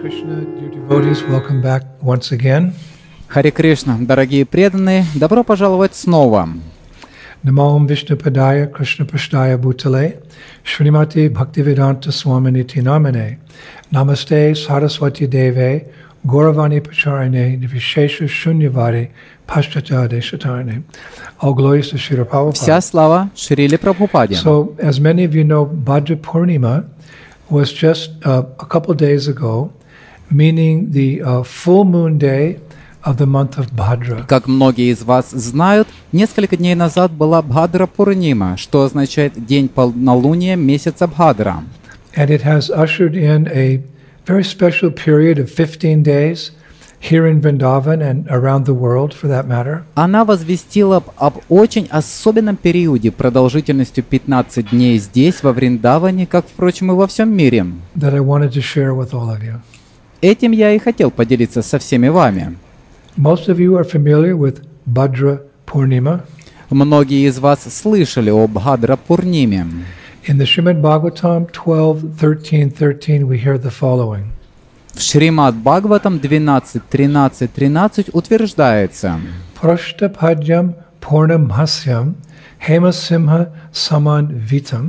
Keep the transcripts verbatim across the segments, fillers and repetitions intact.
Krishna, dear devotees, welcome back once again. Харе Кришна, дорогие преданные, добро пожаловать снова. Namo Vishnupadaya Krishna Prasthaya Bhutale Srimati Bhaktivedanta Swaminiti Namane Namaste Saraswati Deve Gauravani Pacharine Nivishesha Shunyavadi Pashtata Deshatarne. All glories to Srila Prabhupada. Вся слава Шриле Прабхупаде. So, as many of you know, Bhadra Purnima was just uh, a couple days ago, meaning the uh, full moon day of the month of Bhadra. Как многие из вас знают, несколько дней назад была Бхадра Пурнима, что означает день полнолуния месяца Бхадра. And it has ushered in a very special period of fifteen days here in Vrindavan and around the world, for that matter. Она возвестила об очень особенном периоде продолжительностью пятнадцать дней здесь, во Вриндаване, как, впрочем, и во всем мире. That I wanted to share with all of you. Этим я и хотел поделиться со всеми вами. Most of you are familiar with Bhadra Purnima. Многие из вас слышали о Бхадра Пурниме. In the Srimad Bhagavatam twelve thirteen thirteen, we hear the following. В Шримад Бхагаватам двенадцать тринадцать тринадцать утверждается: Prashtapadhyam Purnamhasyam Hemasimha Saman Vitam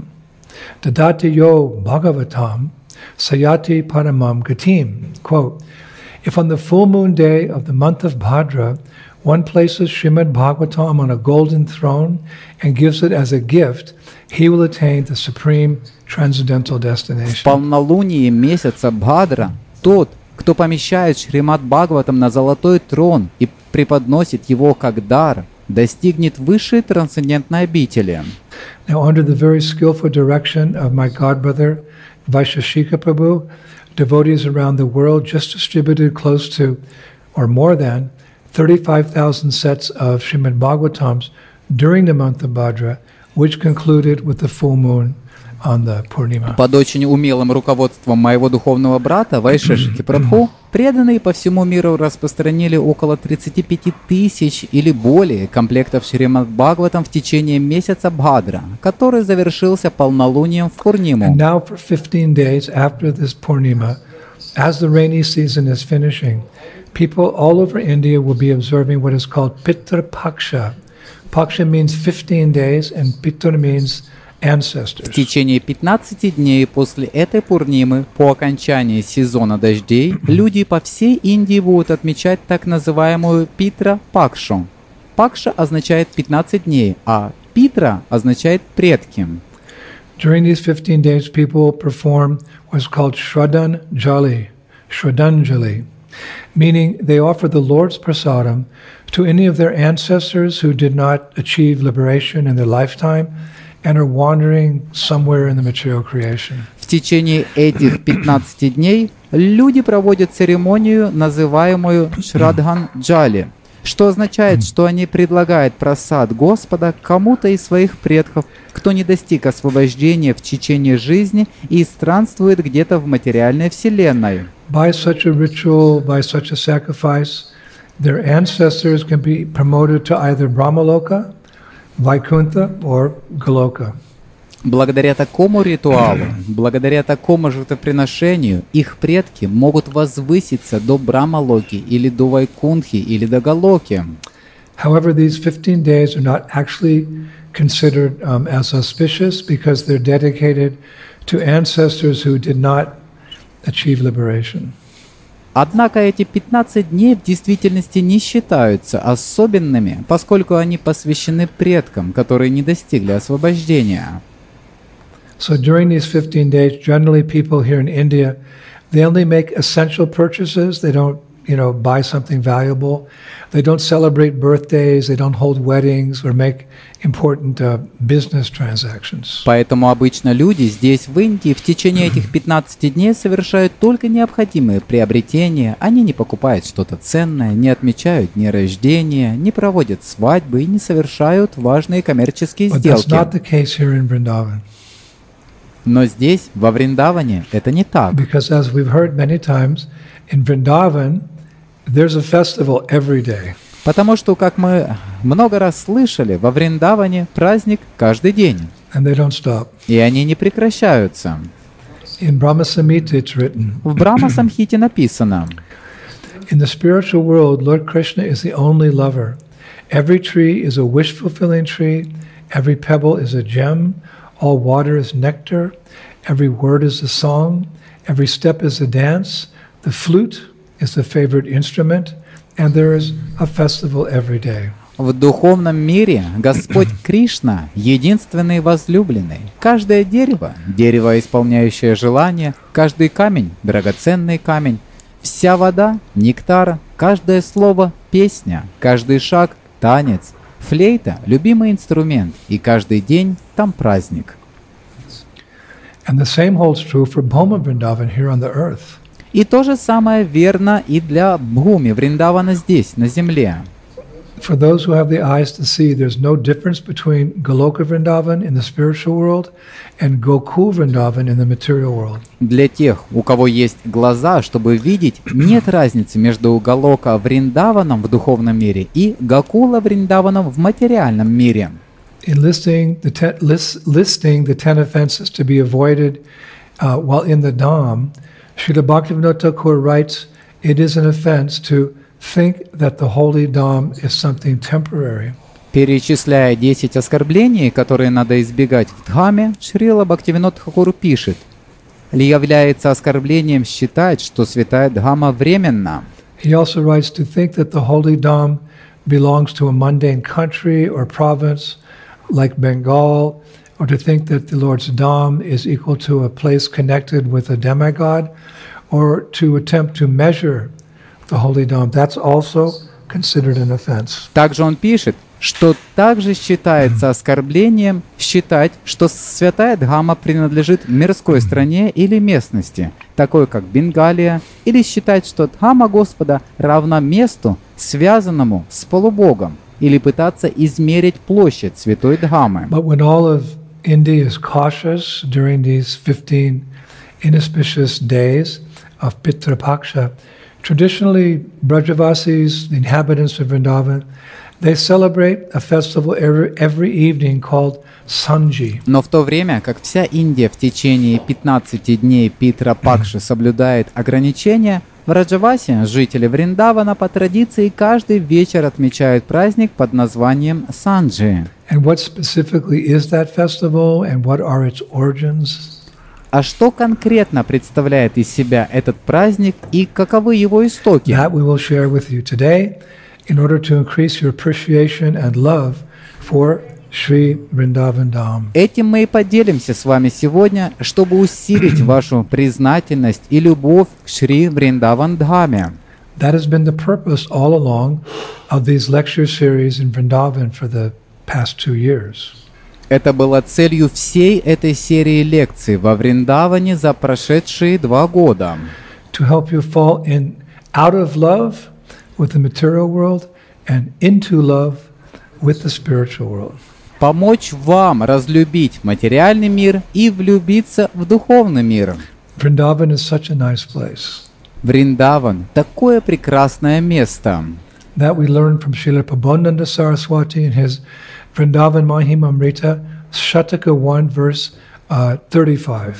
Dadati Yo Bhagavatam Sayati Paramam Gatim. Quote, if on the full moon day of the month of Bhadra one places Srimad Bhagavatam on a golden throne and gives it as a gift, he will attain the supreme transcendental в destination. полнолуние месяца Бхадра тот, кто помещает Шримад Бхагаватам на золотой трон и преподносит его как дар, достигнет высшей трансцендентной обители. Now, under the very skillful direction of my godbrother Vaisheshika Prabhu, devotees around the world just distributed close to, or more than, thirty-five thousand sets of Srimad Bhagavatams during the month of Bhadra, which concluded with the full moon on the Purnima. Под очень умелым руководством моего духовного брата Вайшешики Прабху, преданные по всему миру распространили около тридцати пяти тысяч или более комплектов Шримад Бхагаватам в течение месяца Бхадра, который завершился полнолунием в Пурниму. And now for fifteen days after this Purnima, as the rainy season is finishing, people all over India will be observing what is called Pitra Paksha. Paksha means fifteen days and Pitra means ancestors. В течение пятнадцати дней после этой Пурнимы, по окончании сезона дождей, люди по всей Индии будут отмечать так называемую Питра Пакшу. Пакша означает пятнадцать дней, а Питра означает предки. During these fifteen days, people perform what's called Shraddhanjali, Shraddhanjali, meaning they offer the Lord's prasadam to any of their ancestors who did not achieve liberation in their lifetime and are wandering somewhere in the material creation. В течение этих пятнадцати дней люди проводят церемонию, называемую Шрадхан-джали, что означает, что они предлагают прасад Господа кому-то из своих предков, кто не достиг освобождения в течение жизни и странствует где-то в материальной вселенной. By such a ritual, by such a sacrifice, their ancestors can be promoted to either Brahmaloka, Vaikuntha or Goloka. Благодаря такому ритуалу, благодаря такому жертвоприношению, их предки могут возвыситься до Брахмалоки или до Вайкунтхи или до Галоки. However, these fifteen days are not actually considered um, as auspicious because they're dedicated to ancestors who did not achieve liberation. Однако эти пятнадцать дней в действительности не считаются особенными, поскольку они посвящены предкам, которые не достигли освобождения. So during these fifteen days, generally people here in India, they only make essential purchases. They don't, you know, buy something valuable. They don't celebrate birthdays. They don't hold weddings or make important uh, business transactions. Поэтому обычно люди здесь, в Индии, в течение этих пятнадцати дней совершают только необходимые приобретения. Они не покупают что-то ценное, не отмечают дни рождения, не проводят свадьбы и не совершают важные коммерческие But that's сделки. not the case here in Vrindavan. Но здесь, во Вриндаване, это не так. Because as we've heard many times, in Vrindavan, there's a festival every day. Потому что, как мы много раз слышали, во Вриндаване праздник каждый день. And they don't stop. И они не прекращаются. In Brahma Samhita it's written, В Брахма-самхите написано: in the spiritual world, Lord Krishna is the only lover. Every tree is a wish-fulfilling tree. Every pebble is a gem. All water is nectar. Every word is a song. Every step is a dance. The flute is the favorite instrument. And there is a festival every day. В духовном мире Господь Кришна — единственный возлюбленный. Каждое дерево — дерево, исполняющее желание. Каждый камень — драгоценный камень. Вся вода — нектар. Каждое слово — песня. Каждый шаг — танец. Флейта — любимый инструмент. И каждый день там праздник. And the same holds true for Bhoma Vrindavan here on the earth. И то же самое верно и для Бхуми Вриндавана здесь, на земле. For those who have the eyes to see, there's no difference between Goloka Vrindavan in the spiritual world and Gokul Vrindavan in the material world. Для тех, у кого есть глаза, чтобы видеть, нет разницы между Галока Вриндаваном в духовном мире и Гокула Вриндаваном в материальном мире. In listing the, ten, list, listing the ten offenses to be avoided uh, while in the Dham, Srila Bhaktivinoda Thakur writes, it is an offense to think that the holy Dham is something temporary. Перечисляя десять оскорблений, которые надо избегать в Дхаме, Шрила Бхактивинод Тхакур пишет: ли является оскорблением считать, что святая Дхама временна. He also writes to think that the holy Dham belongs to a mundane country or province like Bengal, or to think that the Lord's Dham is equal to a place connected with a demigod, or to attempt to measure the holy Dham. That's also considered an offense. Также он пишет, что также считается оскорблением считать, что святая Дхама принадлежит мирской стране или местности, такой как Бенгалия, или считать, что Дхама Господа равна месту, связанному с полубогом, или пытаться измерить площадь святой Дхамы. But when all of India is cautious during these fifteen inauspicious days of Pitra Paksha, traditionally Brajavasis, the inhabitants of Vrindavan, they celebrate a festival every, every evening called Sanji. Но в то время, как вся Индия в течение пятнадцати дней Питра Пакши соблюдает ограничения, в Раджавасе жители Вриндавана по традиции каждый вечер отмечают праздник под названием Санджи. And what specifically is that festival and what are its origins? А что конкретно представляет из себя этот праздник и каковы его истоки? That we will share with you today in order to increase your appreciation and love for Shri Vrindavan Dham. Этим мы и поделимся с вами сегодня, чтобы усилить вашу признательность и любовь к Шри Вриндаван Дхаме. That has been the purpose all along of these lecture series in Vrindavan for the past two years. Это было целью всей этой серии лекций во Вриндаване за прошедшие два года. To help you fall in out of love with the material world and into love with the spiritual world. Помочь вам разлюбить материальный мир и влюбиться в духовный мир. Vrindavan is such a nice place. Вриндаван – такое прекрасное место. That we learn from Srila Prabodhananda Saraswati in his Vrindavan Mahimamrita, Shataka one, verse uh, thirty-five.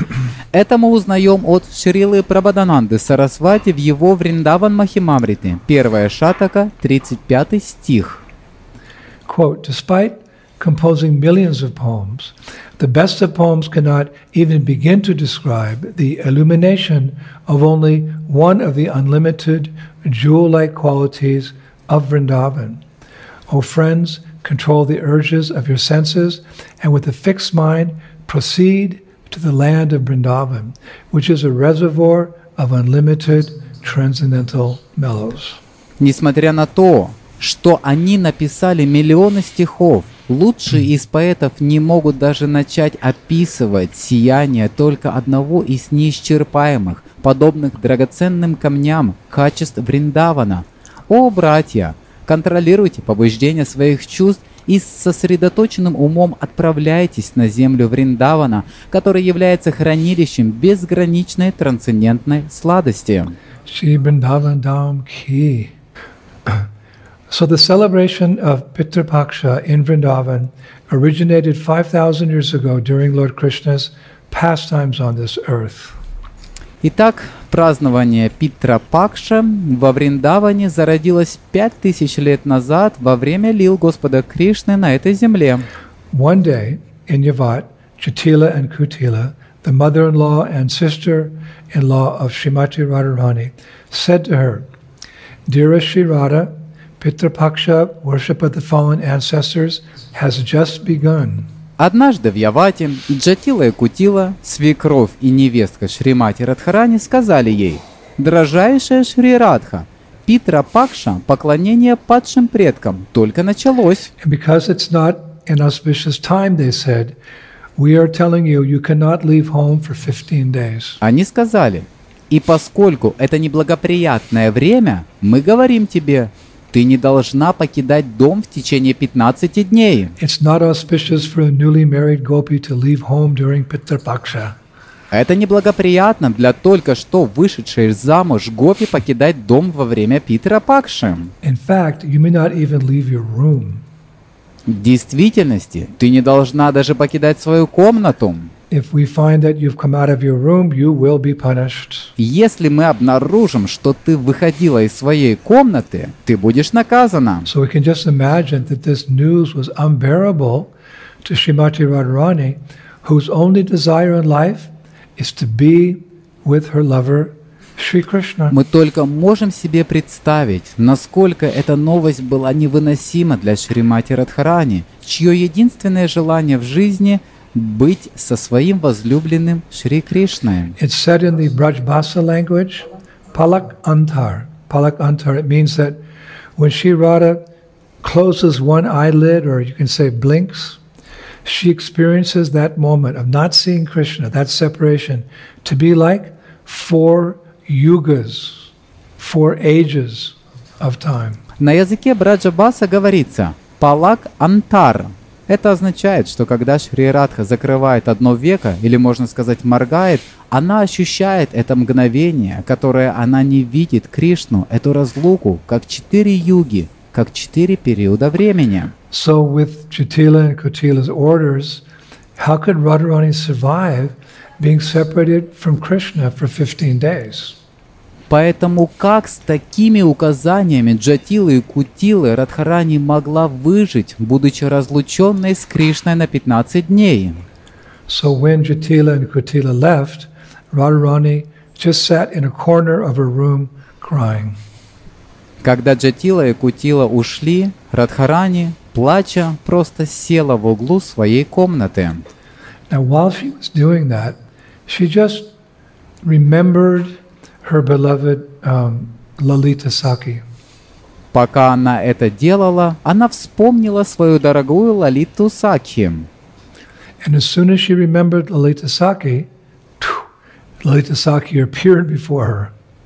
Это мы узнаем от Шрилы Прабодхананды Сарасвати в его Вриндаван Махимамрите, первая шатака, тридцать пятый стих. Quote, despite composing millions of poems, the best of poems cannot even begin to describe the illumination of only one of the unlimited jewel-like qualities of Vrindavan. O friends, control the urges of your senses, and with a fixed mind, proceed to the land of Vrindavan, which is a reservoir of unlimited transcendental mellows. Несмотря на то, что они написали миллионы стихов, лучшие из поэтов не могут даже начать описывать сияние только одного из неисчерпаемых, подобных драгоценным камням, качеств Вриндавана. О, братья, контролируйте побуждение своих чувств и с сосредоточенным умом отправляйтесь на землю Вриндавана, который является хранилищем безграничной трансцендентной сладости. Shri Vrindavan Dham Ki. So the celebration of Pitra Paksha in Vrindavan originated five thousand years ago during Lord Krishna's pastimes on this earth. Итак, празднование Питра-Пакша во Вриндаване зародилось пять тысяч лет назад во время лил Господа Кришны на этой земле. One day in Yavat, Jatila and Kutila, the mother-in-law and sister-in-law of Srimati Radharani, said to her, "Dearest Sri Radha, Pitru-Paksha, worship of the fallen ancestors, has just begun." Однажды в Явате Джатила и Кутила, свекровь и невестка Шримати Радхарани, сказали ей: «Дорожайшая Шри Радха, Питра-Пакша, поклонение падшим предкам, только началось». And because it's not an auspicious time, they said, we are telling you you cannot leave home for fifteen days. Они сказали: «И поскольку это неблагоприятное время, мы говорим тебе, ты не должна покидать дом в течение пятнадцати дней». It's not auspicious for a newly married gopi to leave home during Pitru-Paksha. Это неблагоприятно для только что вышедшей замуж гопи покидать дом во время Питра-Пакши. In fact, you may not even leave your room. В действительности, ты не должна даже покидать свою комнату. If we find that you've come out of your room, you will be punished. Если мы обнаружим, что ты выходила из своей комнаты, ты будешь наказана. So we can just imagine that this news was unbearable to Srimati Radharani, whose only desire in life is to be with her lover, Shri Krishna. Мы только можем себе представить, насколько эта новость была невыносима для Шримати Радхарани, чье единственное желание в жизни — быть со своим возлюбленным Шри Кришной. It's said in the Brajbhasa language, Palak Antar. Palak Antar, it means that when Shri Radha closes one eyelid, or you can say blinks, she experiences that moment of not seeing Krishna, that separation, to be like four yugas, four ages of time. На языке Браджабаса говорится «палак антар». Это означает, что когда Шри Радха закрывает одно веко, или можно сказать моргает, она ощущает это мгновение, которое она не видит Кришну, эту разлуку, как четыре юги, как четыре периода времени. So with Jatila and Kutila's orders, how could Radharani survive being separated from Krishna for fifteen days? Поэтому как с такими указаниями Джатилы и Кутилы Радхарани могла выжить, будучи разлученной с Кришной на пятнадцать дней? So when Jatila and Kutila left, Radharani just sat in a corner of her room crying. Когда Джатила и Кутила ушли, Радхарани, плача, просто села в углу своей комнаты. Now while she was doing that, she just remembered her beloved um, Lalita Sakhi. Пока она это делала, она вспомнила свою дорогую Лалиту Сакхи. And as soon as she remembered Lalita Sakhi, Lalita Sakhi appeared before her.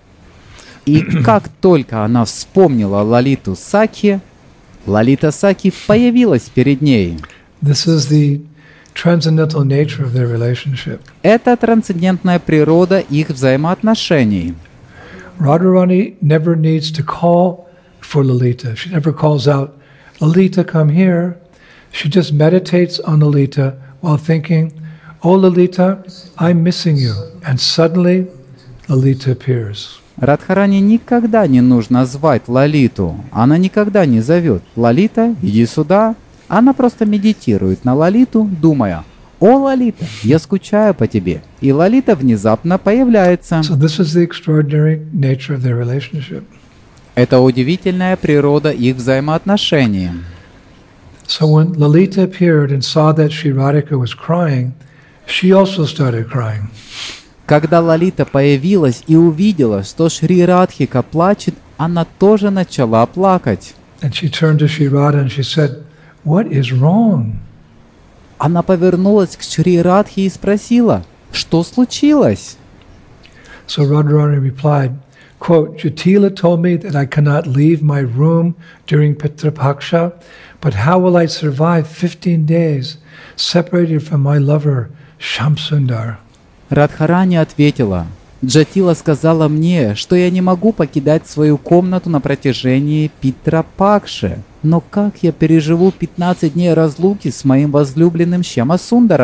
И как только она вспомнила Лалиту Сакхи, Лалита Сакхи появилась перед ней. This is the transcendental nature of their relationship. Это трансцендентная природа их взаимоотношений. Radharani never needs to call for Lalita. She never calls out, Lalita, come here. She just meditates on Lalita while thinking, oh Lalita, I'm missing you. And suddenly, Lalita appears. Радхарани никогда не нужно звать Лалиту. Она никогда не зовет: «Лалита, иди сюда». Она просто медитирует на Лалиту, думая: «О, Лалита, я скучаю по тебе». И Лалита внезапно появляется. So this is the extraordinary nature of their relationship. Это удивительная природа их взаимоотношений. So when Lalita appeared and saw that Sri Radhika was crying, she also started crying. Когда Лалита появилась и увидела, что Шри Радхика плачет, она тоже начала плакать. And she turned to Sri Radha and she said, what is wrong? Она повернулась к Шри Радхе и спросила: что случилось? So Radharani replied, quote, Jatila told me that I cannot leave my room during Pitru-Paksha, but how will I survive fifteen days separated from my lover, Shamsundar? Радхарани ответила: Джатила сказала мне, что я не могу покидать свою комнату на протяжении Питра-Пакши. Но как я переживу пятнадцать дней разлуки с моим возлюбленным Шьямасундарой?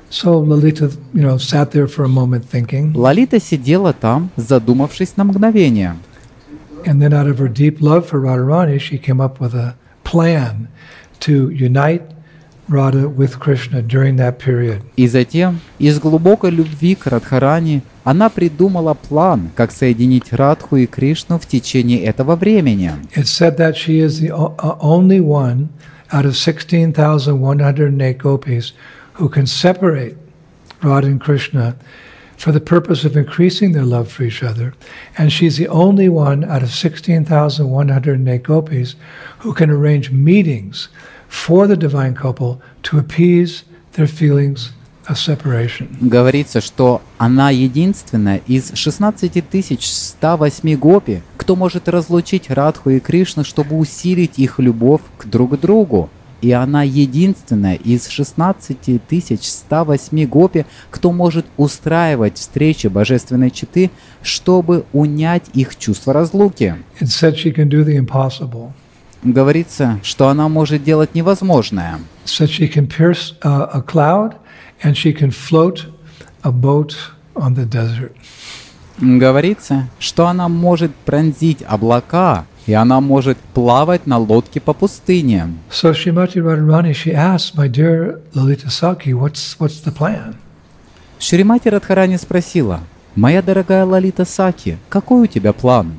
So Lalita, you know, sat there for a moment thinking. Лалита сидела там, задумавшись на мгновение. And then out of her deep love for Radharani, she came up with a plan to unite Radha with Krishna during that period. И затем, из глубокой любви к Радхарани, она придумала план, как соединить Радху и Кришну в течение этого времени. It's said that she is the o- uh, only one out of sixteen thousand one hundred eight gopis who can separate Radha and Krishna for the purpose of increasing their love for each other. And she's the only one out of sixteen thousand one hundred eight gopis who can arrange meetings for the divine couple to appease their feelings of separation. Говорится, что она единственная из шестнадцати тысяч ста восьми гопи, кто может разлучить Радху и Кришну, чтобы усилить их любовь к друг другу. И она единственная из шестнадцати тысяч ста восьми гопи, кто может устраивать встречи божественной четы, чтобы унять их чувство разлуки. It said she can do the impossible. Говорится, что она может делать невозможное. It said she can pierce uh, a cloud and she can float a boat on the desert. Говорится, что она может пронзить облака, и она может плавать на лодке по пустыне. So Srimati Radharani, she asked, my dear Lalita Sakhi, what's, what's the plan? Шримати Радхарани спросила: «Моя дорогая Лалита Саки, какой у тебя план?»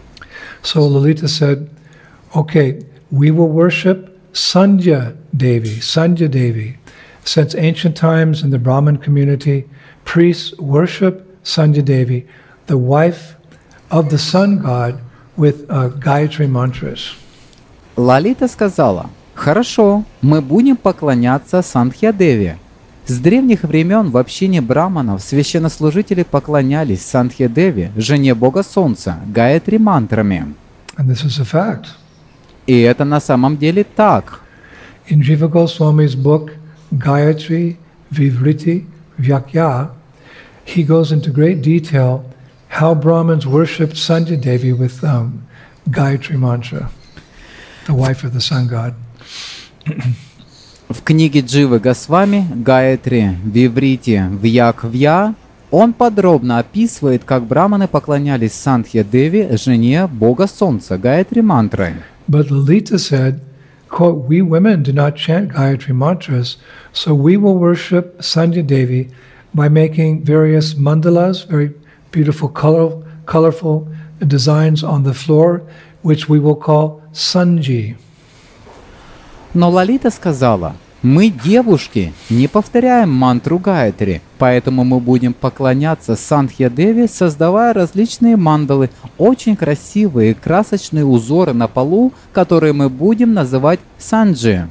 So Lalita said, okay, we will worship Sandhya Devi, Sandhya Devi. Since ancient times in the Brahmin community, priests worship Sandhya Devi, the wife of the sun god, with uh, Gayatri mantras. Лалита сказала: «Хорошо, мы будем поклоняться Сандхья-деве». С древних времен в общине браманов священнослужители поклонялись Сандхья-деве, жене бога солнца, Гаятри мантрами. And this is a fact. И это на самом деле так. In Jiva Goswami's book, Gayatri Vivriti Vyakya, he goes into great detail how Brahmins worshipped Sandhya Devi with um, Gayatri mantra, the wife of the sun god. В книге Дживы Госвами Гаятри Виврити Вьяквья он подробно описывает, как браманы поклонялись Сандхья-деве, жене бога солнца, Гаятри мантрой. But Lalita said, quote, we women do not chant Gayatri mantras, so we will worship Sandhya Devi by making various mandalas, very beautiful, color, colorful designs on the floor, which we will call Sanji. Но Лалита сказала: «Мы, девушки, не повторяем мантру Гаятри, поэтому мы будем поклоняться Сандхья-деве, создавая различные мандалы, очень красивые красочные узоры на полу, которые мы будем называть санджи».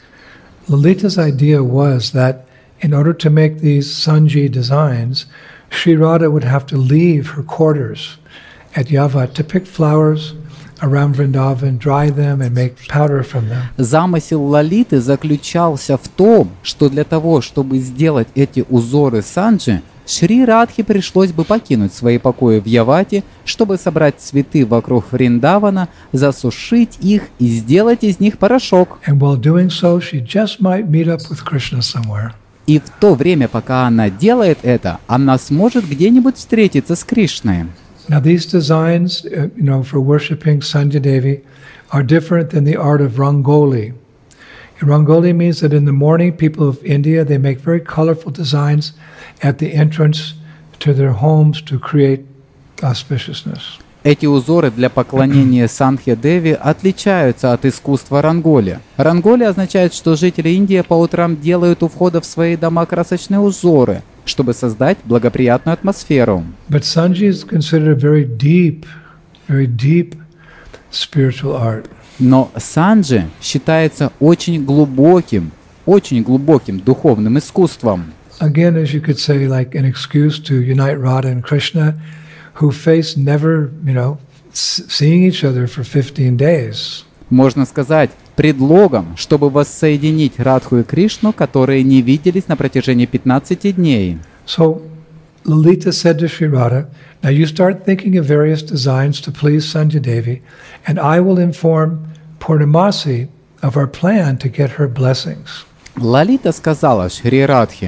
Lalita's idea was that in order to make these Sanji designs, Sri Radha would have to leave her quarters at Yavat to pick flowers around Vrindavan, dry them and make powder from them. Замысел Лалиты заключался в том, что для того, чтобы сделать эти узоры санджи, Шри Радхе пришлось бы покинуть свои покои в Явате, чтобы собрать цветы вокруг Вриндавана, засушить их и сделать из них порошок. And while doing so, she just might meet up with Krishna somewhere. И в то время, пока она делает это, она сможет где-нибудь встретиться с Кришной. Now these designs, uh, you know, for worshipping Sandhya Devi are different than the art of Rangoli. Rangoli means that in the morning, people of India, they make very colorful designs at the entrance to their homes to create auspiciousness. Эти узоры для поклонения Сандхья-деве отличаются от искусства ранголи. Ранголи означает, что жители Индии по утрам делают у входа в свои дома красочные узоры, чтобы создать благоприятную атмосферу. But Sanji is considered a very deep, very deep spiritual art. Но санджи считается очень глубоким, очень глубоким духовным искусством. Again, as you could say, like an excuse to unite Radha and Krishna, who faced never, you know, seeing each other for fifteen days. Можно сказать, предлогом, чтобы воссоединить Радху и Кришну, которые не виделись на протяжении пятнадцати дней. So Lalita said to Sri Radha, now you start thinking of various designs to please Sandhya Devi, and I will inform Purnamasi of our plan to get her blessings. Лалита сказала Шри Радхе: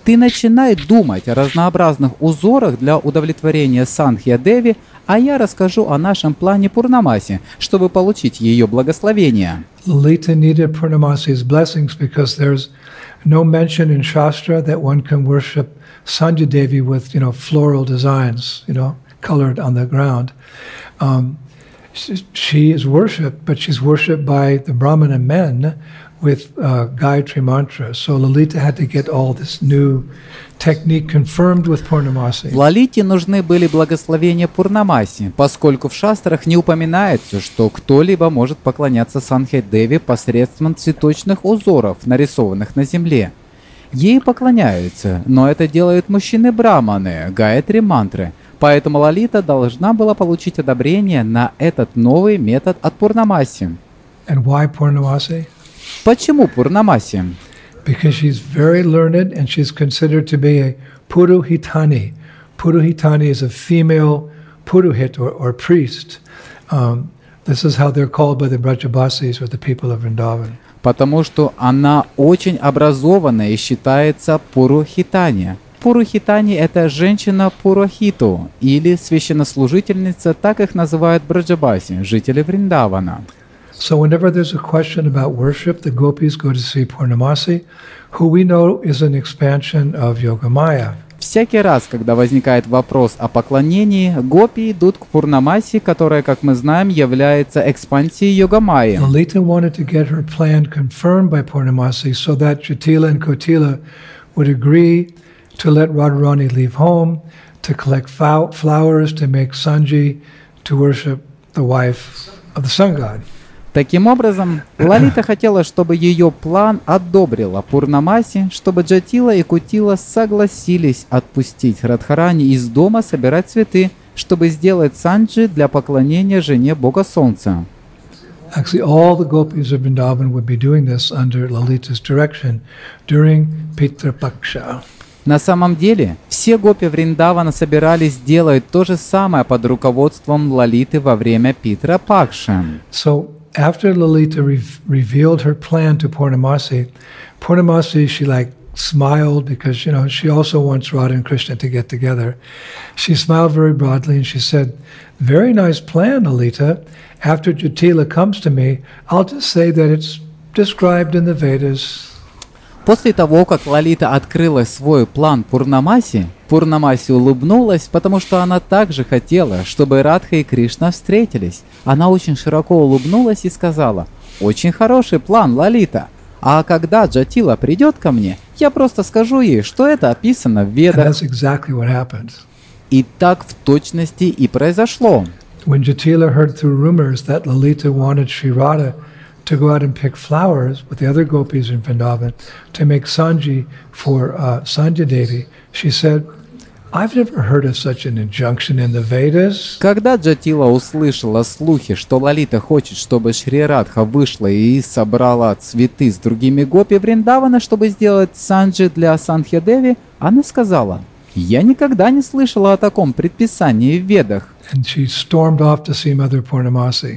Ты начинай думать о разнообразных узорах для удовлетворения Санхья-деви, а я расскажу о нашем плане Пурнамаси, чтобы получить ее благословение. Lalita needed Purnamasi's blessings because there's no mention in Shastra that one can worship Sanjay Devi with, you know, floral designs, you know, colored on the ground. Um, she, she is worshipped, but she's worshipped by the Brahmana men with uh, Gayatri mantra. So Lalita had to get all this new technique confirmed with Purnamasi. В Лалите нужны были благословения Пурнамаси, поскольку в шастрах не упоминается, что кто-либо может поклоняться Санхья-деви посредством цветочных узоров, нарисованных на земле. Ей поклоняются, но это делают мужчины-браманы, Гайатри мантры. Поэтому Лалита должна была получить одобрение на этот новый метод от Пурнамаси. And why Purnamasi? Почему Пурнамаси? Because she's very learned and she's considered to be a Puruhitani. Puruhitani is a female Puruhit or, or priest. Um, this is how they're called by the Brajabasis or the people of Vrindavan. Потому что она очень образованная и считается Пурухитани. Пурухитани – это женщина Пурохиту или священнослужительница, так их называют Браджабаси, жители Вриндавана. So whenever there's a question about worship, the gopis go to see Purnamasi, who we know is an expansion of Yogamaya. Всякий раз, когда возникает вопрос о поклонении, гопи идут к Пурнамаси, которая, как мы знаем, является экспансией Йогамайи. Lalita wanted to get her plan confirmed by Purnamasi so that Jatila and Kotila would agree to let Radharani leave home, to collect flowers, to make Sanji, to worship the wife of the sun god. Таким образом, Лалита хотела, чтобы ее план одобрила Пурнамаси, чтобы Джатила и Кутила согласились отпустить Радхарани из дома собирать цветы, чтобы сделать Санджи для поклонения жене бога солнца. Actually, all the gopis of Vrindavan would be doing this under Lalita's direction during Pitra Paksha. На самом деле, все гопи Вриндавана собирались делать то же самое под руководством Лалиты во время Питра Пакши. So, after Lalita re- revealed her plan to Purnamasi, Purnamasi, she like smiled because, you know, she also wants Radha and Krishna to get together. She smiled very broadly and she said, "Very nice plan, Lalita. After Jatila comes to me, I'll just say that it's described in the Vedas." После того, как Лалита открыла свой план Пурнамаси, Пурнамаси улыбнулась, потому что она также хотела, чтобы Радха и Кришна встретились. Она очень широко улыбнулась и сказала: «Очень хороший план, Лалита. А когда Джатила придет ко мне, я просто скажу ей, что это описано в Ведах». Exactly. И так в точности и произошло. When Jatila heard through rumors that Lalita wanted Sri Radha to go out and pick flowers with the other gopis in Vrindavan to make Sanji for uh, Sanjay Devi, she said, "I've never heard of such an injunction in the Vedas." Когда Джатила услышала слухи, что Лалита хочет, чтобы Шри Радха вышла и собрала цветы с другими гопи Вриндавана, чтобы сделать Санджи для Санхья-деви, она сказала: «Я никогда не слышала о таком предписании в Ведах». And she stormed off to see Mother Purnamasi.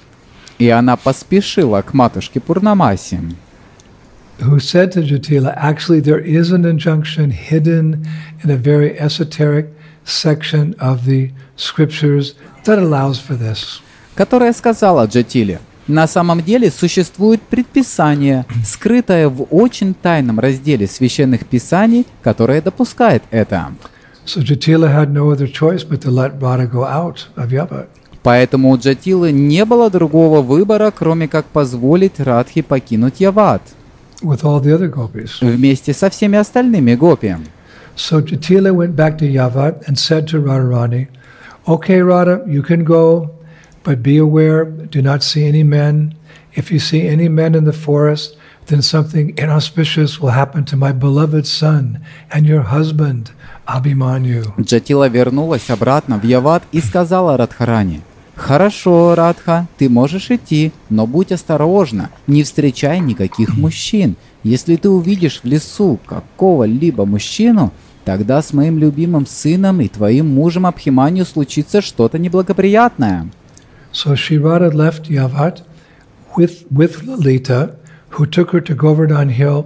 И она поспешила к матушке Пурнамаси, who said to Jatila, actually there is an injunction hidden in a very esoteric section of the scriptures that allows for this. Которая сказала Джатиле: на самом деле существует предписание, скрытое в очень тайном разделе священных писаний, которое допускает это. So Jatila had no other choice but to let Radha go out of Yavat. Поэтому у Джатилы не было другого выбора, кроме как позволить Радхе покинуть Яват with all the other gopis. Вместе со всеми остальными гопи. So Jatila went back to Yavat and said to Radharani, "Okay, Radha, you can go, but be aware, do not see any men. If you see any men in the forest, then something inauspicious will happen to my beloved son and your husband, Abhimanyu." Джатила вернулась обратно в Яват и сказала Радхарани: «Хорошо, Радха, ты можешь идти, но будь осторожна, не встречай никаких мужчин. Если ты увидишь в лесу какого-либо мужчину, тогда с моим любимым сыном и твоим мужем Абхиманью случится что-то неблагоприятное». So Shri Radha left Yavat with, with Lalita, who took her to Govardhan Hill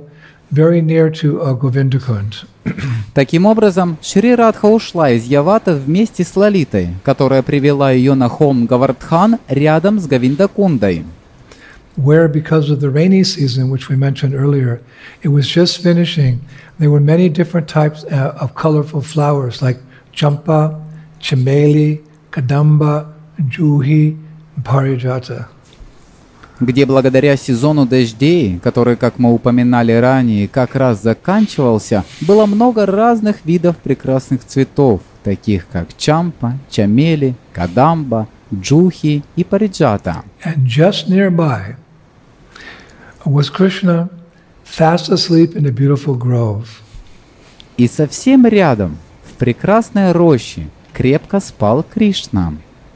very near to uh, Govindakund. Таким образом, Шри Радха ушла из Явата вместе с Лалитой, которая привела ее на холм Гавардхан рядом с Говиндакундой, Where, because of the rainy season, which we mentioned earlier, it was just finishing. There were many different types uh, of colorful flowers like champa, chameli, kadamba, juhi, and parijata. где благодаря сезону дождей, который, как мы упоминали ранее, как раз заканчивался, было много разных видов прекрасных цветов, таких как чампа, чамели, кадамба, джухи и париджата. And just nearby was Krishna fast asleep in a beautiful grove. И совсем рядом, в прекрасной роще, крепко спал Кришна.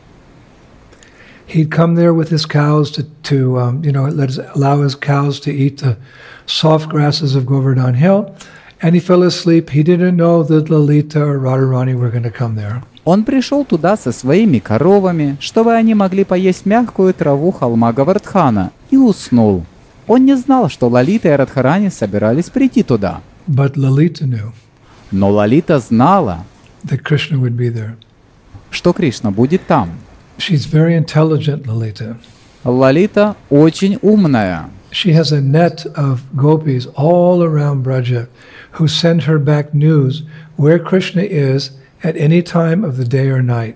He'd come there with his cows to, to um, you know, let his, allow his cows to eat the soft grasses of Govardhan Hill, and he fell asleep. He didn't know that Lalita or Radharani were going to come there. Он пришел туда со своими коровами, чтобы они могли поесть мягкую траву холма Гавардхана, и уснул. Он не знал, что Лалита и Радхарани собирались прийти туда. But Lalita knew Но Лалита знала, that Krishna would be there. что Кришна будет там. She's very intelligent, Lalita. Лалита очень умная. She has a net of gopis all around Braja who send her back news where Krishna is at any time of the day or night.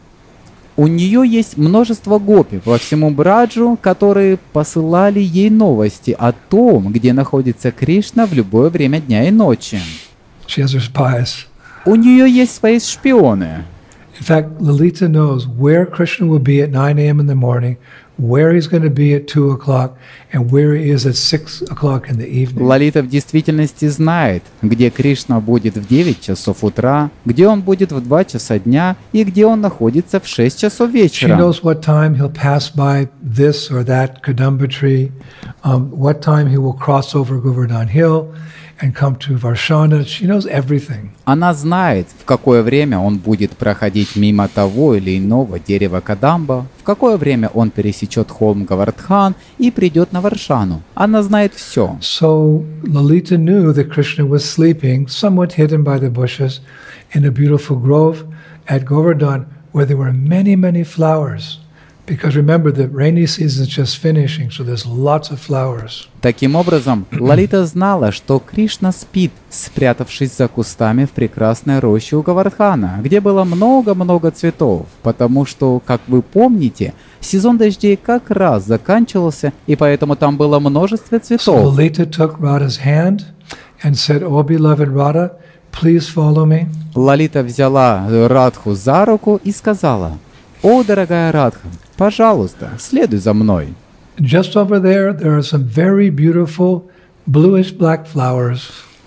У нее есть множество гопи по всему Браджу, которые посылали ей новости о том, где находится Кришна в любое время дня и ночи. She has her spies. У нее есть свои шпионы. In fact, Lalita knows where Krishna will be at nine a.m. in the morning, where he's going to be at two o'clock, and where he is at six o'clock in the evening. Лалита в действительности знает, где Кришна будет в девять часов утра, где он будет в два часа дня и где он находится в шесть часов She вечера. knows what time he'll pass by this or that Kadamba tree, um, what time he will cross over Govardhan Hill and come to Varshana. She knows everything. Она знает, в какое время он будет проходить мимо того или иного дерева Кадамба, в какое время он пересечет холм Гавардхан и придет на Варшану. Она знает все. So Lalita knew that Krishna was sleeping, somewhat hidden by the bushes, in a beautiful grove at Govardhan, where there were many, many flowers. Because remember, the rainy season is just finishing, so there's lots of flowers. Таким образом, Лалита знала, что Кришна спит, спрятавшись за кустами в прекрасной роще у Гавардхана, где было много-много цветов, потому что, как вы помните, сезон дождей как раз заканчивался, и поэтому там было множество So цветов. Lalita took Radha's hand and said, "Oh, beloved Radha, please follow me." Лалита взяла Радху за руку и сказала: «О, дорогая Радха, пожалуйста, следуй за мной». Just over there, there are some very beautiful bluish-black flowers.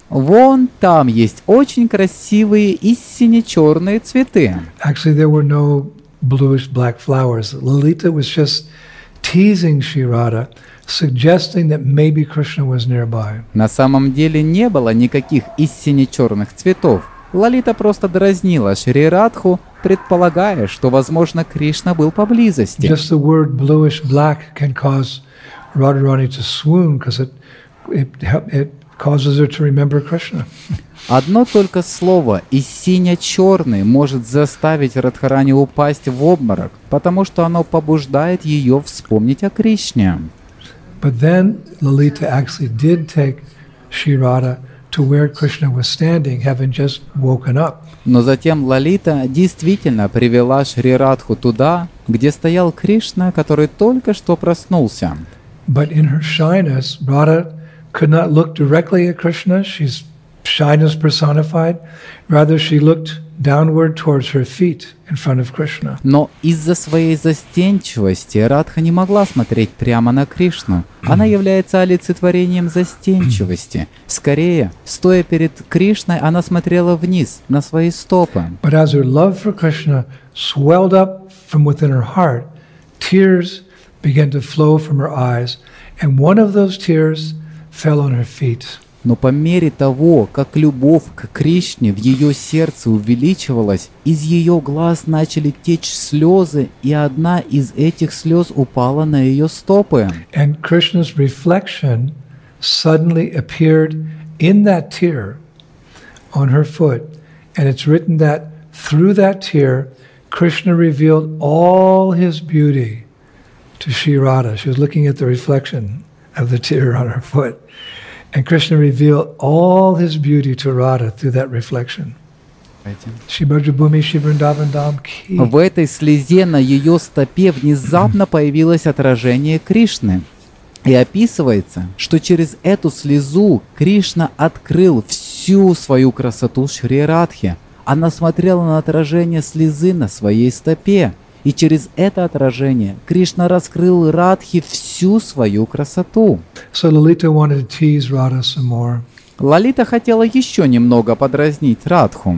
Вон там есть очень красивые и сине-черные цветы. Actually, there were no bluish-black flowers. Lalita was just teasing Shri Radha, suggesting that maybe Krishna was nearby. На самом деле не было никаких и сине-черных цветов. Лалита просто дразнила Шри Радху, предполагая, что, возможно, Кришна был поблизости. Just the word bluish-black can cause Radharani to swoon because it, it, it causes her to remember Krishna. Одно только слово «и сине-черный» может заставить Радхарани упасть в обморок, потому что оно побуждает ее вспомнить о Кришне. But then Lalita actually did take Shri Radha to where Krishna was standing, having just woken up. Но затем Лалита действительно привела Шри Радху туда, где стоял Кришна, который только что проснулся. But in her shyness, Radha could not look directly at Krishna. She's shyness personified. Rather, she looked downward towards her feet in front of Krishna. Но из-за своей застенчивости Радха не могла смотреть прямо на Кришну. Она является олицетворением застенчивости. Скорее, стоя перед Кришной, она смотрела вниз, на свои стопы. But as her love for Krishna swelled up from within her heart, tears began to flow from her eyes, and one of those tears fell on her feet. Но по мере того, как любовь к Кришне в ее сердце увеличивалась, из ее глаз начали течь слезы, и одна из этих слез упала на ее стопы. And Krishna's reflection suddenly appeared in that tear on her foot. And it's written that through that tear, Krishna revealed all his beauty to Shri Radha. She was looking at the reflection of the tear on her foot. And Krishna revealed all his beauty to Radha through that reflection. Shri Brajabhumi, Shri Vrindavan Dham Ki. В этой слезе на ее стопе внезапно появилось отражение Кришны. И описывается, что через эту слезу Кришна открыл всю свою красоту Шри Радхи. Она смотрела на отражение слезы на своей стопе. И через это отражение Кришна раскрыл Радхи всю свою красоту. So Lalita wanted to tease Radha some more. Лалита хотела еще немного подразнить Радху.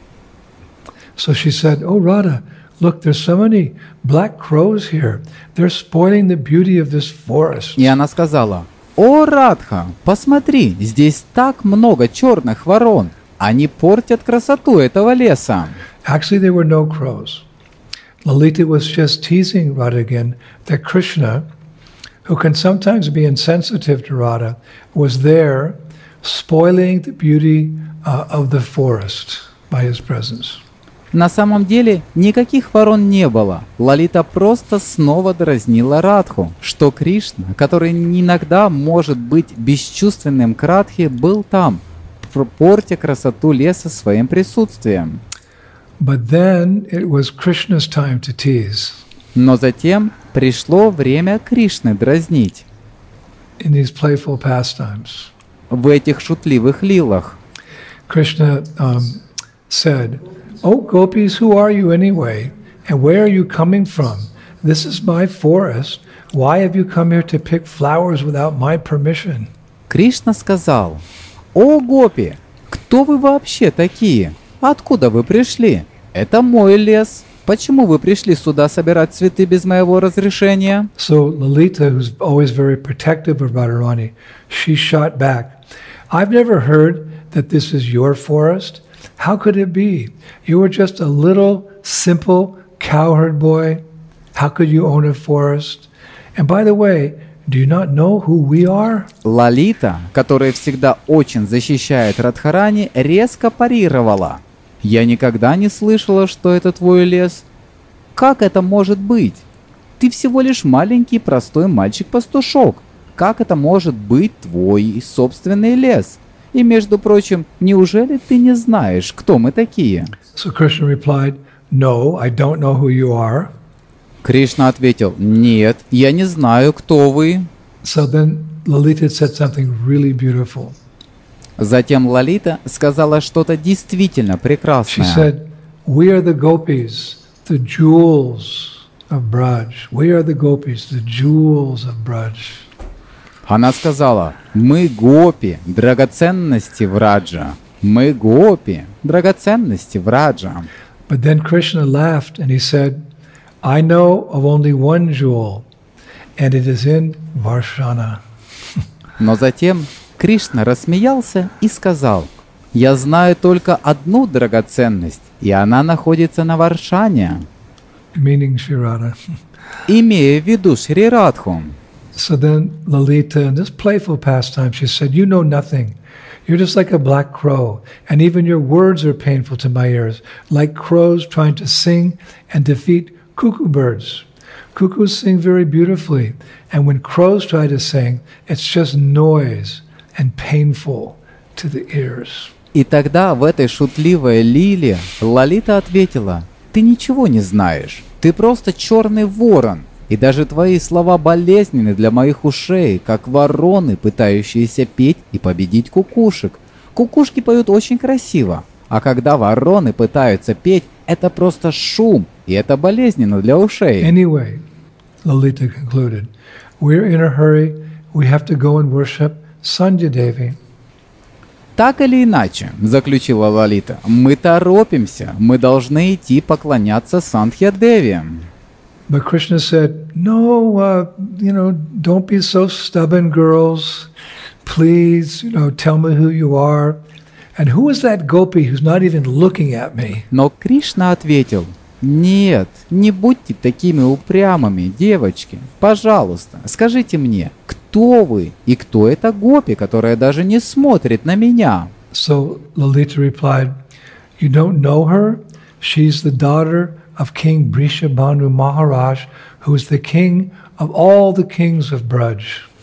So she said, "Oh Radha, look, there's so many black crows here. They're spoiling the beauty of this forest." И она сказала: «О, Радха, посмотри, здесь так много черных ворон. Они портят красоту этого леса». Actually, there were no crows. Lalita was just teasing Radha again that Krishna, who can sometimes be insensitive to Radha, was there spoiling the beauty uh, of the forest by his presence. На самом деле никаких ворон не было. Лалита просто снова дразнила Радху, что Кришна, который иногда может быть бесчувственным к Радхе, был там, портя красоту леса своим присутствием. But then it was Krishna's time to tease. Но затем пришло время Кришны дразнить. In these playful pastimes, в этих шутливых лилах. Krishna um, said, "Oh gopis, who are you anyway? And where are you coming from? This is my forest. Why have you come here to pick flowers without my permission?" Кришна сказал: «О гопи, кто вы вообще такие? Откуда вы пришли? Это мой лес. Почему вы пришли сюда собирать цветы без моего разрешения?» So Lalita, who's always very protective of Radharani, she shot back, "I've never heard that this is your forest. How could it be? You were just a little, simple cowherd boy. How could you own a forest? And by the way, do you not know who we are?" Лалита, которая всегда очень защищает Радхарани, резко парировала: «Я никогда не слышала, что это твой лес. Как это может быть? Ты всего лишь маленький простой мальчик-пастушок. Как это может быть твой собственный лес? И, между прочим, неужели ты не знаешь, кто мы такие?» So Krishna replied, "No, I don't know who you are." Кришна ответил: «Нет, я не знаю, кто вы». So then Lalita said something really beautiful. Затем Лалита сказала что-то действительно She прекрасное. said, "We are the gopis, the jewels of Braj. We are the gopis, the jewels of Braj." Она сказала: «Мы гопи, драгоценности Враджа. Мы гопи, драгоценности Враджа». But then Krishna laughed and he said, "I know of only one jewel, and it is in Varshana." Но затем Кришна рассмеялся и сказал: «Я знаю только одну драгоценность, и она находится на Варшане», Meaning Shri Radha. имея в виду Шри Радху. So then Lalita, in this playful pastime, she said, "You know nothing. You're just like a black crow, and even your words are painful to my ears, like crows trying to sing and defeat cuckoo birds. Cuckoos sing very beautifully, and when crows try to sing, it's just noise and painful to the ears." И тогда в этой шутливой лиле Лалита ответила: «Ты ничего не знаешь. Ты просто черный ворон. И даже твои слова болезненны для моих ушей, как вороны, пытающиеся петь и победить кукушек. Кукушки поют очень красиво, а когда вороны пытаются петь, это просто шум, и это болезненно для ушей». Anyway, Lalita concluded, "We're in a hurry. We have to go and worship Sandhya Devi." Так или иначе, заключила Лалита, мы торопимся, мы должны идти поклоняться Сандхья-Деве. But Krishna said, "No, uh, you know, don't be so stubborn, girls. Please, you know, tell me who you are. And who is that gopi who's not even looking at me?" Но Кришна ответил: «Нет, не будьте такими упрямыми, девочки. Пожалуйста, скажите мне, кто кто вы и кто эта гопи, которая даже не смотрит на меня?» So Lalita replied, "You don't know her? She's the daughter of King Brishabhanu Maharaj, who is the king of all the kings of Braj."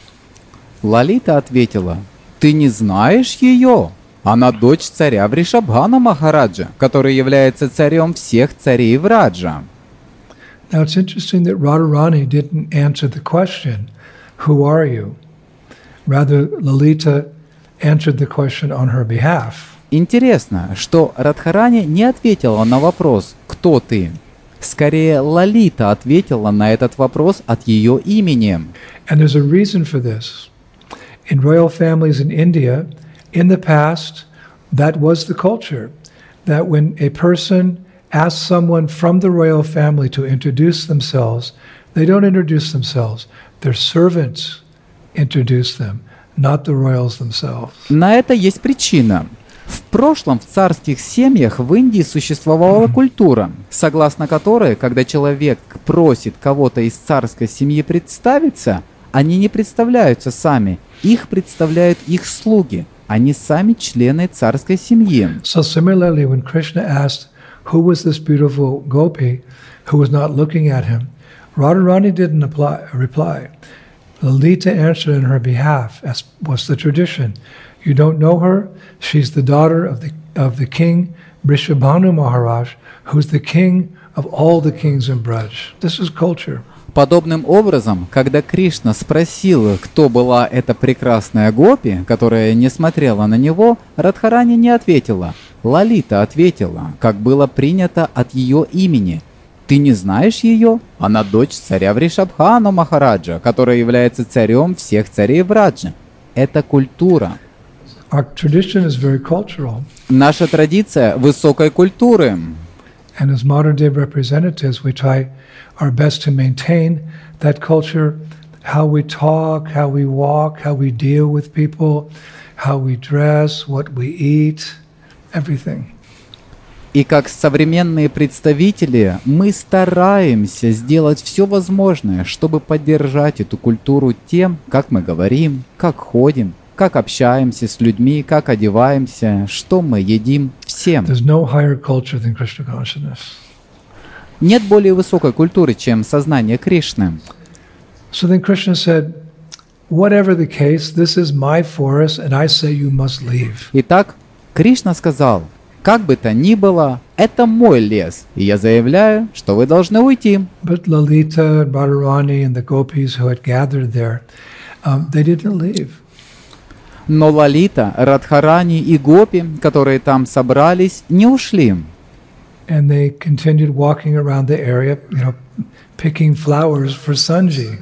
Лалита ответила: «Ты не знаешь ее? Она дочь царя Вришабхана Махараджа, который является царем всех царей Враджа». Now it's interesting that Radharani didn't answer the question, "Who are you?" Rather, Lalita answered the question on her behalf. Интересно, что Радхарани не ответила на вопрос «Кто ты?». Скорее, Лалита ответила на этот вопрос от ее имени. And there's a reason for this. In royal families in India, in the past, that was the culture. That when a person asks someone from the royal family to introduce themselves, they don't introduce themselves. Their servants introduce them, not the royals themselves. На это есть причина. В прошлом в царских семьях в Индии существовала культура, согласно которой, когда человек просит кого-то из царской семьи представиться, они не представляются сами, их представляют их слуги, они сами члены царской семьи. So similarly, when Krishna asked, who was this beautiful gopi who was not looking at him, Radharani didn't apply, reply. Lalita answered in her behalf, as was the tradition. You don't know her? She's the daughter of the of the king Brishabhanu Maharaj, who's the king of all the kings in Braj. This is culture. Подобным образом, когда Кришна спросил, кто была эта прекрасная гопи, которая не смотрела на него, Радхарани не ответила. Лалита ответила, как было принято от ее имени. «Ты не знаешь ее? Она дочь царя Вришабхана Махараджа, который является царем всех царей Враджа. Это культура». Our tradition is very cultural. Наша традиция высокой культуры. And as modern day representatives, we try our best to maintain that culture, how we talk, how we walk, how we deal with people, how we dress, what we eat, everything. И как современные представители, мы стараемся сделать все возможное, чтобы поддержать эту культуру тем, как мы говорим, как ходим, как общаемся с людьми, как одеваемся, что мы едим, всем. There's no higher culture than Krishna consciousness. Нет более высокой культуры, чем сознание Кришны. So then Krishna said, whatever the case, this is my forest, and I say you must leave. Итак, Кришна сказал, как бы то ни было, это мой лес, и я заявляю, что вы должны уйти. But Lalita and Radharani and the gopis who had gathered there, um, they didn't leave. Но Лалита, Радхарани и гопи, которые там собрались, не ушли. And they continued walking around the area, you know, picking flowers for Sanji.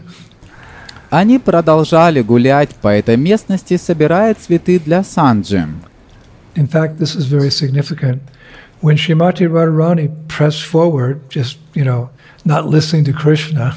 Они продолжали гулять по этой местности, собирая цветы для Санджи. In fact, this is very significant. When Srimati Radharani pressed forward, just, you know, not listening to Krishna,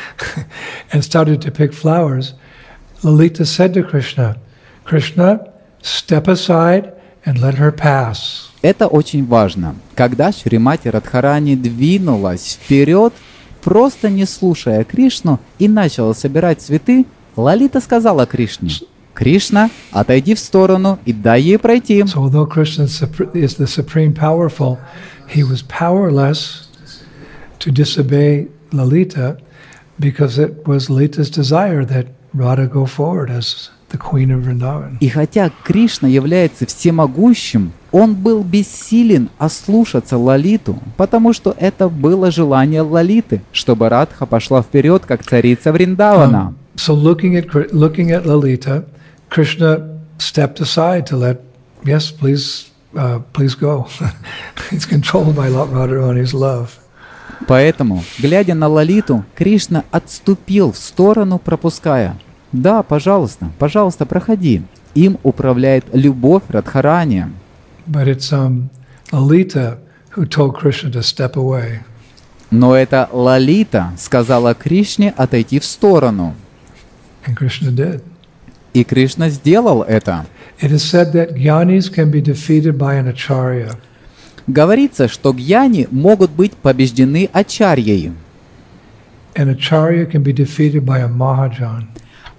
and started to pick flowers, Lalita said to Krishna, Krishna, step aside and let her pass. Это очень важно. Когда Шримати Радхарани двинулась вперед, просто не слушая Кришну, и начала собирать цветы, Лалита сказала Кришне: «Кришна, отойди в сторону и дай ей пройти». So although Krishna is the supreme powerful, he was powerless to disobey Lalita because it was Lalita's desire that Radha go forward as the queen of Vrindavan. И хотя Кришна является всемогущим, он был бессилен ослушаться Лалиту, потому что это было желание Лалиты, чтобы Радха пошла вперед, как царица Вриндавана. Um, so looking at looking at Lalita, Krishna stepped aside to let, yes, please, uh, please go. He's controlled by Radharani's love. Поэтому, глядя на Лалиту, Кришна отступил в сторону, пропуская: «Да, пожалуйста, пожалуйста, проходи». Им управляет любовь Радхарани. But it's um, Lalita who told Krishna to step away. Но это Лалита сказала Кришне отойти в сторону. And Krishna did. И Кришна сделал это. It is said that jnanis can be defeated by an acharya. Говорится, что гьяни могут быть побеждены ачарьей. An acharya can be defeated by a mahajan.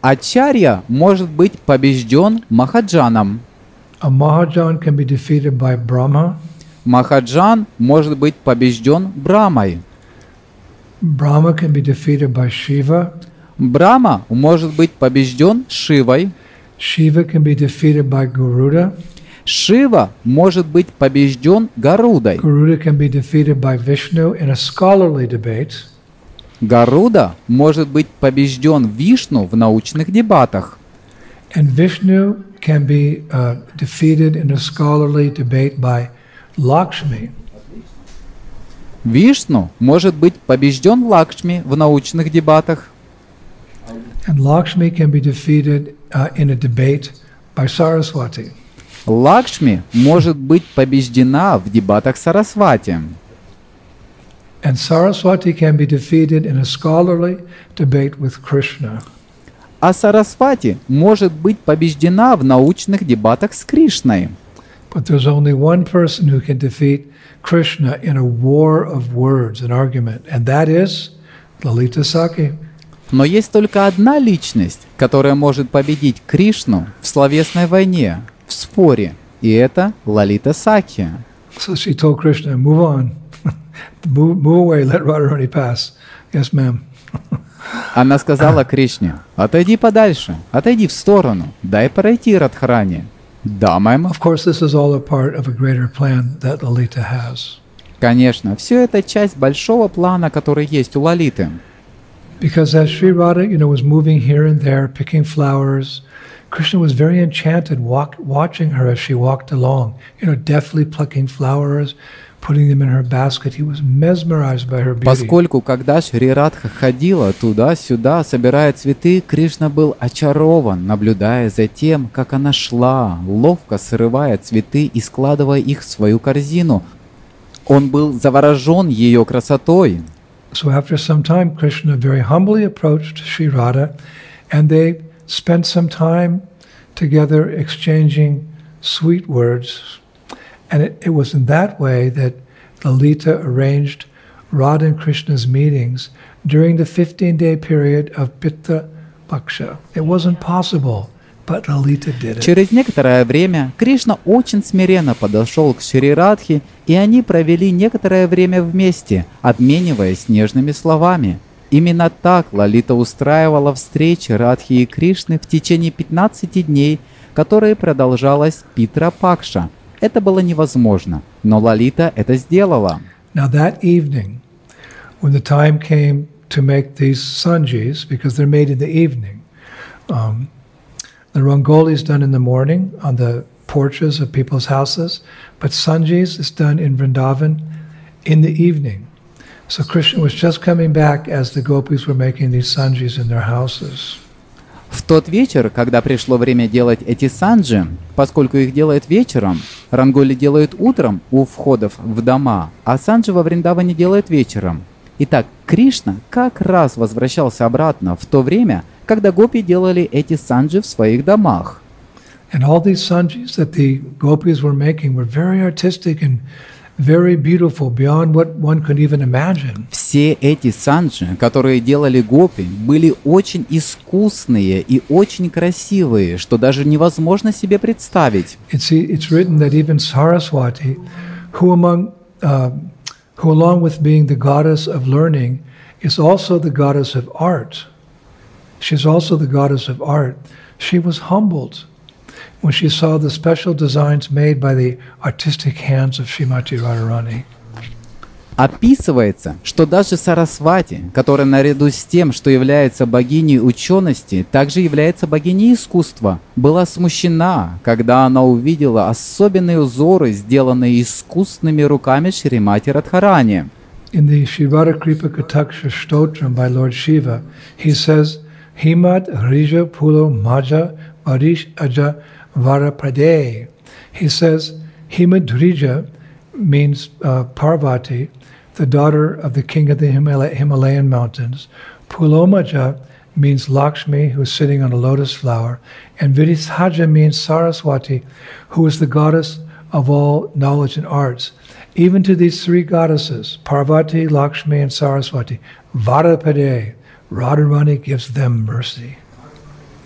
Ачарья может быть побежден Махаджаном. A Mahajan can be defeated by Brahma. Махаджан может быть побежден Брамой. Brahma can be defeated by Shiva. Брама может быть побежден Шивой. Shiva can be defeated by Garuda. Шива может быть побежден Гарудой. Garuda can be defeated by Vishnu in a scholarly debate. Гаруда может быть побежден Вишну в научных дебатах. And Vishnu can be uh, defeated in a scholarly debate by Lakshmi. Вишну может быть побежден Лакшми в научных дебатах. And Lakshmi can be defeated uh, in a debate by Saraswati. Лакшми может быть побеждена в дебатах Сарасвати. And Saraswati can be defeated in a scholarly debate with Krishna. А Сарасвати может быть побеждена в научных дебатах с Кришной. But there's only one person who can defeat Krishna in a war of words, an argument, and that is Lalita Sakhi. Но есть только одна личность, которая может победить Кришну в словесной войне, в споре, и это Лалита Сакхи. So she told Krishna, move on, move, move away, let Radharani pass. Yes, ma'am. Она сказала Кришне: отойди подальше, отойди в сторону, дай пройти Радхарани. Да, мэм. Of course, this is all a part of a greater plan that Lalita has. Конечно, все это часть большого плана, который есть у Лалиты. Because as Sri Radha, you know, was moving here and there, picking flowers, Krishna was very enchanted walk, watching her as she walked along, you know, deftly plucking flowers, putting them in her basket. He was mesmerized by her beauty. Поскольку, когда Шри Радха ходила туда-сюда, собирая цветы, Кришна был очарован, наблюдая за тем, как она шла, ловко срывая цветы и складывая их в свою корзину. Он был заворожен ее красотой. So after some time, Krishna very humbly approached Sri Radha, and they spent some time together exchanging sweet words. And it, it was in that way that Lalita arranged Radha and Krishna's meetings during the fifteen-day period of Pitta Paksha. It wasn't possible, but Lalita did it. Через некоторое время Кришна очень смиренно подошел к Шри Радхе, и они провели некоторое время вместе, обмениваясь нежными словами. Именно так Лалита устраивала встречи Радхи и Кришны в течение пятнадцати дней, которые продолжалась Питра Пакша. Это было невозможно, но Лалита это сделала. Now that evening, when the time came to make these sanjis, because they're made in the evening, um, the rangoli is done in the morning on the porches of people's houses, but sanjis is done in Vrindavan in the evening. So Krishna was just coming back as the gopis were making these sanjis in their houses. В тот вечер, когда пришло время делать эти санджи, поскольку их делают вечером, ранголи делают утром у входов в дома, а санджи во Вриндаване делают вечером. Итак, Кришна как раз возвращался обратно в то время, когда гопи делали эти санджи в своих домах. And all these sanjis that the gopis were making were very artistic and very beautiful, beyond what one could even imagine. Все эти санджи, которые делали гопи, были очень искусные и очень красивые, что даже невозможно себе представить. It's, it's written that even Saraswati, who among, uh, who along with being the goddess of learning, is also the goddess of art. She's also the goddess of art. She was humbled when she saw the special designs made by the artistic hands of Srimati Radharani. Описывается, что даже Сарасвати, которая наряду с тем, что является богиней учености, также является богиней искусства, была смущена, когда она увидела особенные узоры, сделанные искусными руками Шримати Радхарани. In the Shivara Kripa Kataksha Stotram by Lord Shiva, he says, Himad Rija Pulo Maja Varish Aja Varaprade. He says, Himadrija means uh, Parvati, the daughter of the king of the Himala- Himalayan mountains. Pulomaja means Lakshmi, who is sitting on a lotus flower. And Vidishaja means Saraswati, who is the goddess of all knowledge and arts. Even to these three goddesses, Parvati, Lakshmi, and Saraswati, Varapade, Radharani gives them mercy.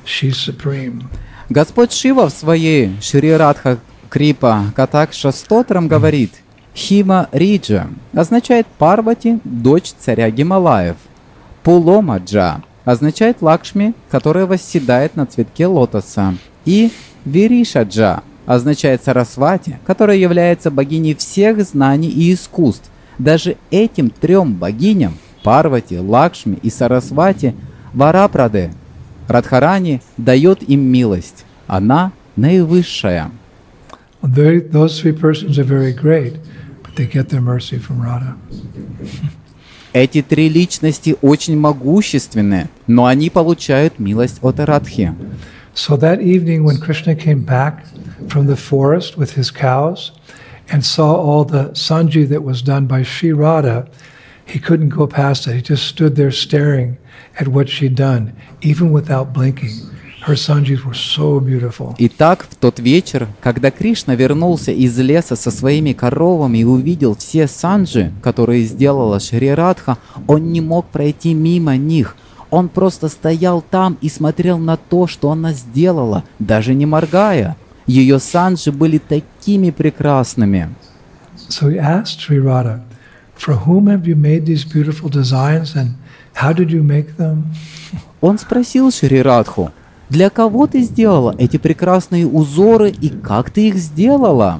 she's supreme. Господь Шива в своей Шри Радха Крипа Катакша Стотрам говорит: Хима Риджа означает Парвати, дочь царя Гималаев. Пуломаджа означает Лакшми, которая восседает на цветке лотоса. И Виришаджа означает Сарасвати, которая является богиней всех знаний и искусств. Даже этим трем богиням, Парвати, Лакшми и Сарасвати, Варапраде, Радхарани дает им милость. Она наивысшая. Those three persons are very great, but they get their mercy from Radha. Эти три личности очень могущественны, но они получают милость от Радхи. So that evening when Krishna came back from the forest with his cows and saw all the sanji that was done by Sri Radha, he couldn't go past it. He just stood there staring at what she'd done, even without blinking. Her sanjis were so beautiful. Итак, в тот вечер, когда Кришна вернулся из леса со своими коровами и увидел все санджи, которые сделала Шри Радха, он не мог пройти мимо них. Он просто стоял там и смотрел на то, что она сделала, даже не моргая. Ее санджи были такими прекрасными. So he asked Sri Radha, "For whom have you made these beautiful designs and how did you make them?" Он спросил Шри Радху: для кого ты сделала эти прекрасные узоры и как ты их сделала?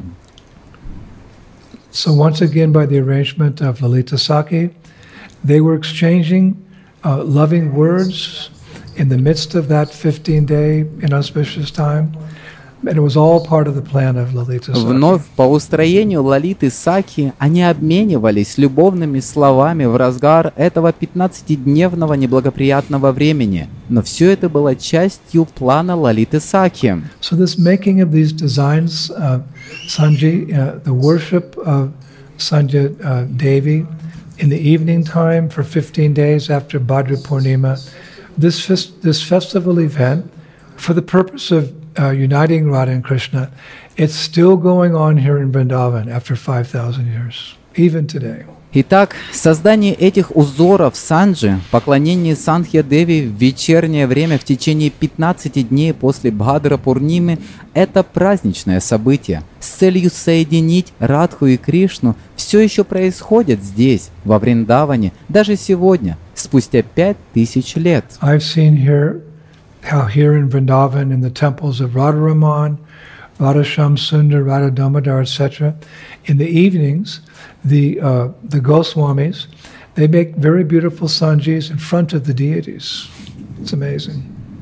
So once again, by the arrangement of Lalita Sakhi, they were exchanging uh, loving words in the midst of that fifteen-day inauspicious time, and it was all part of the plan of Lalita Sakhi. Вновь по устроению Лалиты Сакхи они обменивались любовными словами в разгар этого пятнадцатидневного неблагоприятного времени. Но все это было частью плана Лалиты Сакхи. So this making of these designs, uh, Sanji, uh, the worship of Sanja uh, Devi in the evening time for fifteen days after Bhadra Purnima, this fes- this festival event for the purpose of uh, uniting Radha and Krishna, it's still going on here in Vrindavan after five thousand years, even today. Итак, создание этих узоров санджи, поклонение Санхья Деви в вечернее время в течение пятнадцати дней после Бхадра Пурнимы – это праздничное событие. С целью соединить Радху и Кришну все еще происходит здесь, во Вриндаване, даже сегодня, спустя пять тысяч лет. I've seen here how here in Vrindavan, in the temples of Radharaman, Radha Shamsundar, Radha Damodar, et cetera, in the evenings, the uh, the Goswamis, they make very beautiful sanjis in front of the deities. It's amazing.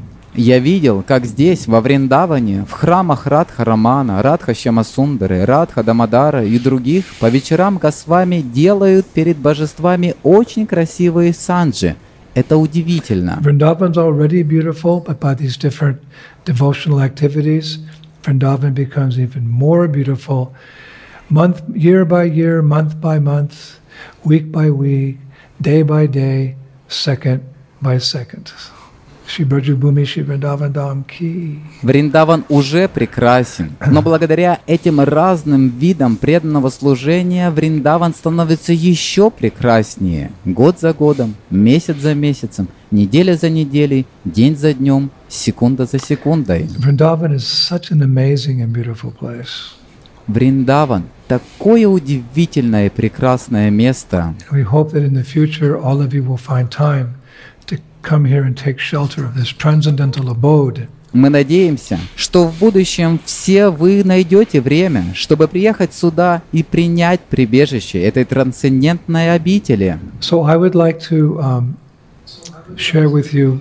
Я видел, как здесь, во Вриндаване, в храмах Радха Рамана, Радха Шьямасундары, Радха Дамодара и других, по вечерам Госвами делают перед божествами очень красивые санджи. Это удивительно. Vrindavan's already beautiful, but by these different devotional activities, Vrindavan becomes even more beautiful. Month, year by year, month by month, week by week, day by day, second by second. Shri Brajabhumi, Shri Vrindavan Dham Ki. Вриндаван уже прекрасен, но благодаря этим разным видам преданного служения Вриндаван становится еще прекраснее. Год за годом, месяц за месяцем, неделя за неделей, день за днем, секунда за секундой. Vrindavan is such an amazing and beautiful place. Вриндаван – такое удивительное и прекрасное место. We hope that in the future all of you will find time to come here and take shelter of this transcendental abode. Мы надеемся, что в будущем все вы найдете время, чтобы приехать сюда и принять прибежище этой трансцендентной обители. So I would like to um, share with you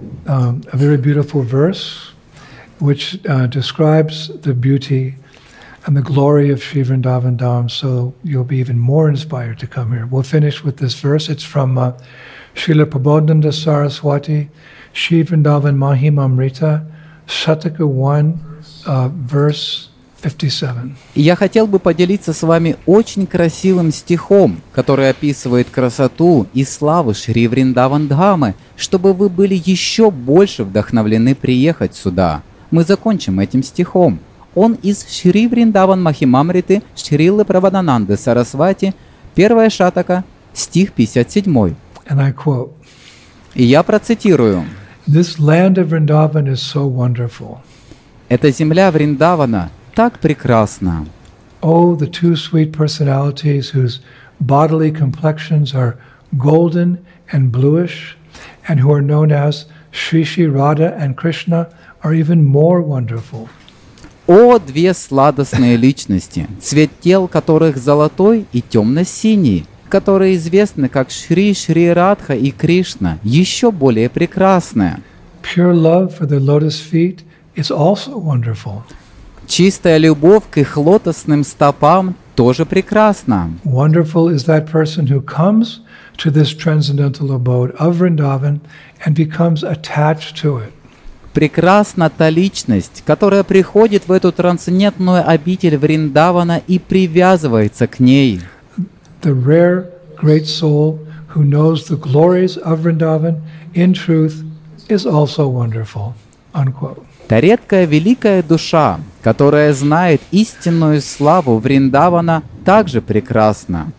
um, a very beautiful verse which uh, describes the beauty and the glory of Sri Vrindavan Dham, so you'll be even more inspired to come here. We'll finish with this verse. It's from uh, Srila Prabodhananda Saraswati, Sri Vrindavan Mahimamrita, Shataka one, uh, verse fifty-seven. Я хотел бы поделиться с вами очень красивым стихом, который описывает красоту и славу Шри Вриндаван Дхамы, чтобы вы были еще больше вдохновлены приехать сюда. Мы закончим этим стихом. Он из Шри Вриндаван Махимамриты Шрилы Прабодхананды Сарасвати, первая шатака, стих пятьдесят семь. And I quote, И я процитирую. This land of Vrindavan is so wonderful. Эта земля Вриндавана так прекрасна. Oh, the two sweet personalities whose bodily complexions are golden and bluish, and who are known as Shri Shri Radha and Krishna, are even more wonderful. О, две сладостные личности, цвет тел которых золотой и темно-синий, которые известны как Шри Шри Радха и Кришна, еще более прекрасны. Pure love for the lotus feet is also wonderful. Чистая любовь к их лотосным стопам тоже прекрасна. Wonderful is that person who comes to this transcendental abode of Vrindavan and becomes attached to it. Прекрасна та личность, которая приходит в эту трансцендентную обитель Вриндавана и привязывается к ней. The rare great soul who knows the glories of Vrindavan in truth is also wonderful. Unquote. Та редкая великая душа, которая знает истинную славу Вриндавана, также прекрасна.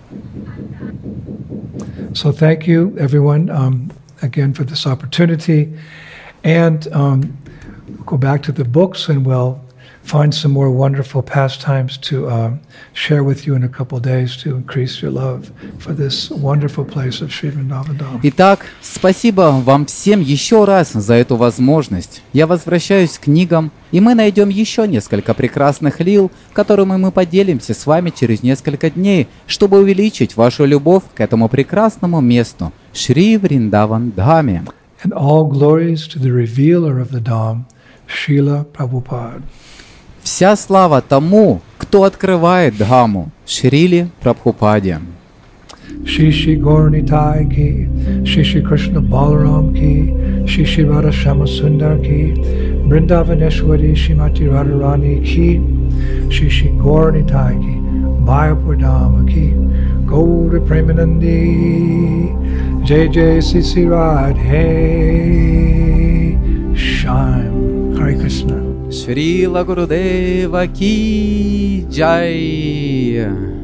So thank you, everyone, um, again for this opportunity. And um, we'll go back to the books and we'll find some more wonderful pastimes to um, share with you in a couple of days to increase your love for this wonderful place of Sri Vrindavan Dham. Итак, спасибо вам всем еще раз за эту возможность. Я возвращаюсь к книгам, и мы найдем еще несколько прекрасных лил, которыми мы поделимся с вами через несколько дней, чтобы увеличить вашу любовь к этому прекрасному месту, Шри Вриндаван Dhаме. And all glories to the revealer of the Dham, Srila Prabhupada. Вся слава тому, кто открывает Дхаму, Шриле Прабхупаде. Shri Shri Gauranitai ki, Shri Shri Krishna Balaram ki, Shri Shri Radha Shama Sundar ki, Vrindavaneshwari Shrimati Radharani ki, Shri Shri Gauranitai ki, Mayapur Dhama ki, Gaura Premanandi, Jai Jai Sisi Radhe Shyam. Hare Krishna. Шрила Гурудева ки джай.